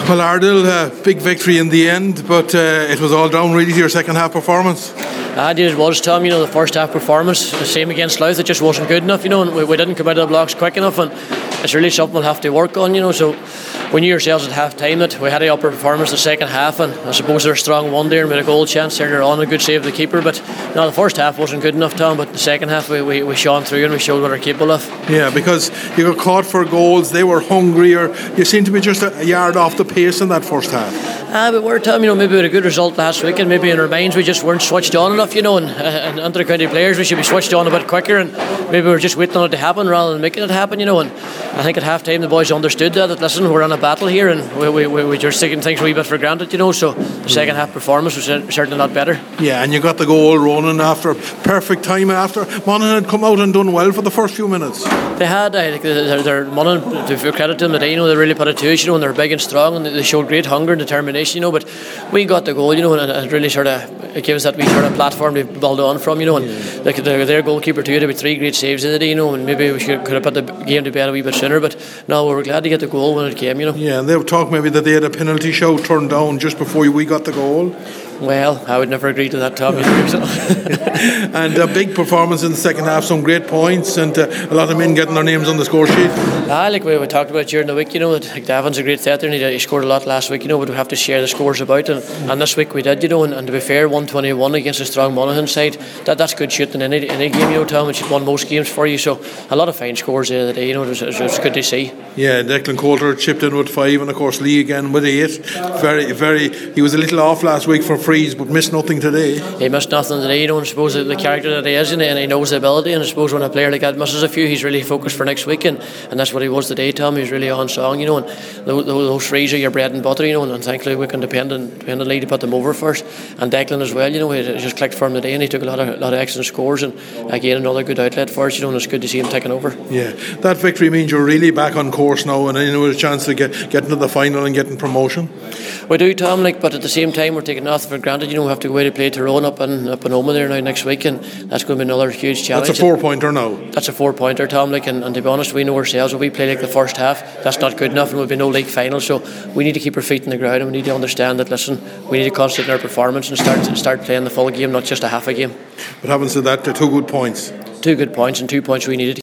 Well, Ardell, big victory in the end, but it was all down really to your second half performance. It was, Tom. The first half performance, the same against Louth, it just wasn't good enough, and we didn't come out of the blocks quick enough, and it's really something we'll have to work on, so we knew ourselves at half time that we had an upper performance the second half, and I suppose they're a strong one there and we had a goal chance earlier on, a good save of the keeper, but no, the first half wasn't good enough, Tom, but the second half we shone through and we showed what we're capable of. Yeah, because you got caught for goals, they were hungrier, you seemed to be just a yard off the pace in that first half. But we're, Tom, maybe we had a good result last week, and maybe in our minds we just weren't switched on enough, and inter-county players we should be switched on a bit quicker, and maybe we were just waiting on it to happen rather than making it happen, and I think at half time the boys understood that listen, we're in a battle here, and we just taking things a wee bit for granted, so the second half performance was certainly not better. Yeah, and you got the goal running after perfect time after Monaghan had come out and done well for the first few minutes. They had, I think they're Monaghan, to credit to them today, they really put it to us, and they're big and strong, and they showed great hunger and determination, but we got the goal, and it really it gave us that wee sort of platform to build on from, and their goalkeeper too had 3 great saves in the day, and maybe we could have put the game to bed a wee bit sooner, but no, we were glad to get the goal when it came, Yeah, and they were talking maybe that they had a penalty shout turned down just before we got the goal. Well, I would never agree to that, Tom. And a big performance in the second half, some great points, and a lot of men getting their names on the score sheet. Like we talked about during the week, that Davin's a great setter, and he scored a lot last week, but we have to share the scores about, and this week we did, and to be fair, 121 against a strong Monaghan side, that's good shooting in any game, Tom, which won most games for you, so a lot of fine scores there today, it was good to see. Yeah, Declan Coulter chipped in with 5, and of course Lee again with 8. He was a little off last week for frees, but missed nothing today. He missed nothing today, and I suppose the character that he is, and he knows the ability, and I suppose when a player like that misses a few, he's really focused for next week, and that's what he was today, Tom. He was really on song, and those frees are your bread and butter, and thankfully we can depend on Lee to put them over first, and Declan as well, he just clicked for him today, and he took a lot of excellent scores, and again another good outlet for us, and it's good to see him taking over. Yeah, that victory means you're really back on course now, and a chance to get into the final and getting promotion. We do, Tom, but at the same time we're taking nothing for granted, we have to go away to play Tyrone up in Omagh there now next week, and that's going to be another huge challenge. That's a 4-pointer now. That's a 4-pointer, Tom, and to be honest, we know ourselves, if we play like the first half, that's not good enough, and we'll be no league final, so we need to keep our feet in the ground, and we need to understand that, listen, we need to concentrate on our performance and start playing the full game, not just a half a game. But having said that, 2 good points. 2 good points, and 2 points we needed.